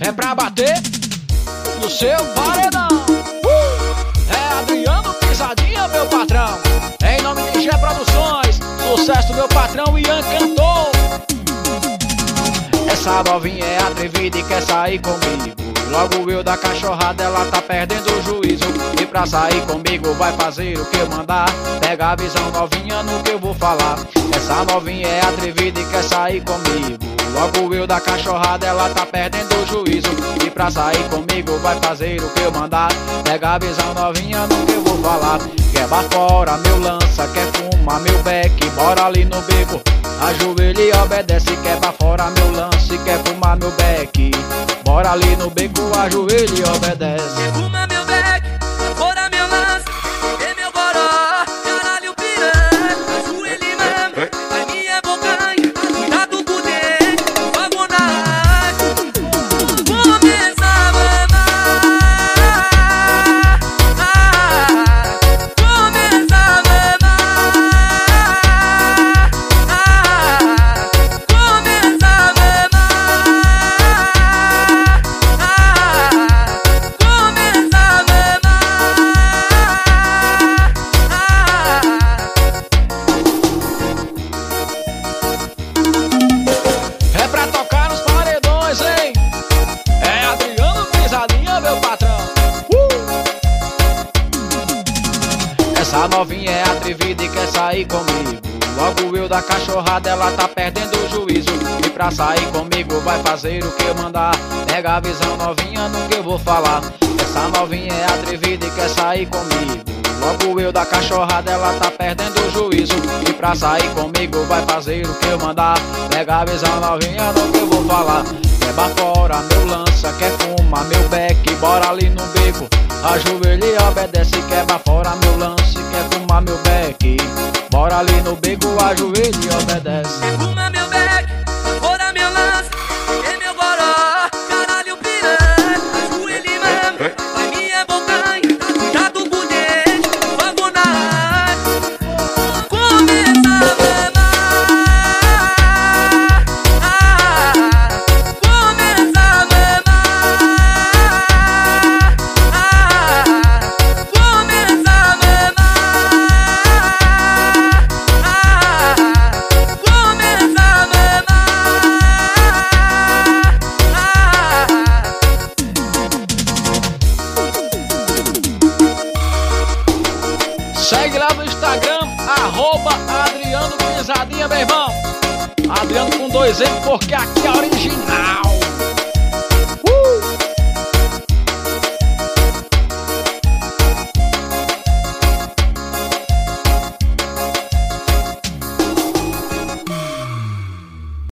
É pra bater no seu paredão. É Adriano Pisadinha, meu patrão. Em nome de Gé Produções, sucesso meu patrão Ian cantou. Essa novinha é atrevida e quer sair comigo. Logo eu da cachorrada, ela tá perdendo o juízo. E pra sair comigo vai fazer o que eu mandar. Pega a visão novinha no que eu vou falar. Essa novinha é atrevida e quer sair comigo. Logo eu da cachorrada, ela tá perdendo o juízo. E pra sair comigo vai fazer o que eu mandar. Pega a visão novinha no que eu vou falar. Quebra fora meu lança, quer fumar meu beck. Bora ali no beco, ajoelha e obedece. Quebra fora meu lance, quer fumar meu beck. Bora ali no beco, ajoelha e obedece. Quer fumar meu beck, fora meu lance. É meu goró, caralho piranha. Ajoelha mesmo, vai minha bocanha. Cuidado com o dente, fogo na água. Começa a mamar. Começa a mamar. Começa a mamar. É pra tocar nos paredões, hein? É Adriano Pisadinha, meu patrão. Essa novinha é atrevida e quer sair comigo. Logo eu da cachorrada, ela tá perdendo o juízo. E pra sair comigo vai fazer o que eu mandar. Pega a visão novinha no que eu vou falar. Essa novinha é atrevida e quer sair comigo. Logo eu da cachorrada, ela tá perdendo o juízo. E pra sair comigo vai fazer o que eu mandar. Pega a visão novinha no que eu vou falar. Quebra fora meu lança, quer fumar meu beck. Bora ali no beco, ajoelha e obedece. Quebra fora meu lance, quer fumar meu beck. Bora ali no beco, ajoelha e obedece. Quer fumar meu beck, fora meu lance. É meu goró, caralho piranha. Ajoelha mesmo, vai minha bocanha. Cuidado com o dente, fogo na água. Começa a mamar. Começa a mamar. Começa a mamar. Começa a mamar. Segue lá no Instagram, @Adriano Pisadinha, meu irmão. Adriano com 2 M, porque aqui é original.